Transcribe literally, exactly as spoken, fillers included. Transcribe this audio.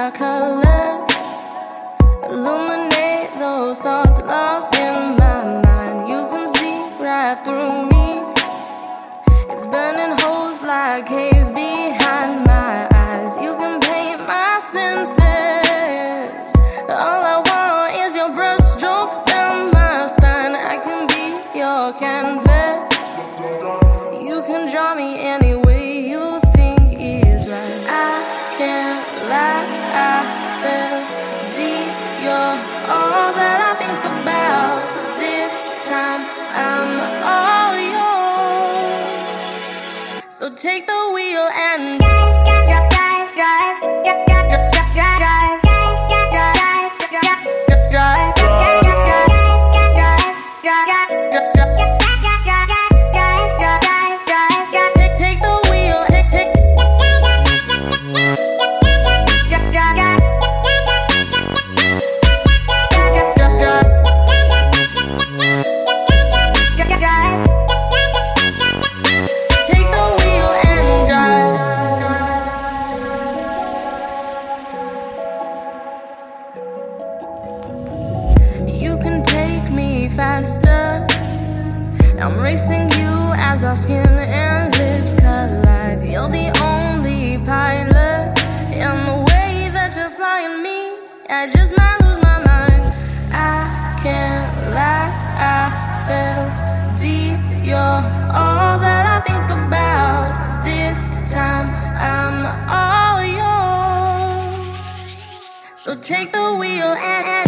my colors, illuminate those thoughts lost in my mind. You can see right through me. It's burning holes like caves behind my eyes. You can paint my senses. All I want is your brush strokes down my spine. I can be your canvas. You can draw me any way you think is right. I can't lie, I fell deep. You're all that I think about. This time I'm all yours. So take the wheel and drive, drive, drive, drive, drive, drive, drive, drive, drive, drive, drive, drive, drive, drive. Faster, I'm racing you as our skin and lips collide. You're the only pilot in the way that you're flying me. I just might lose my mind. I can't lie, I fell deep. You're all that I think about. This time I'm all yours. So take the wheel and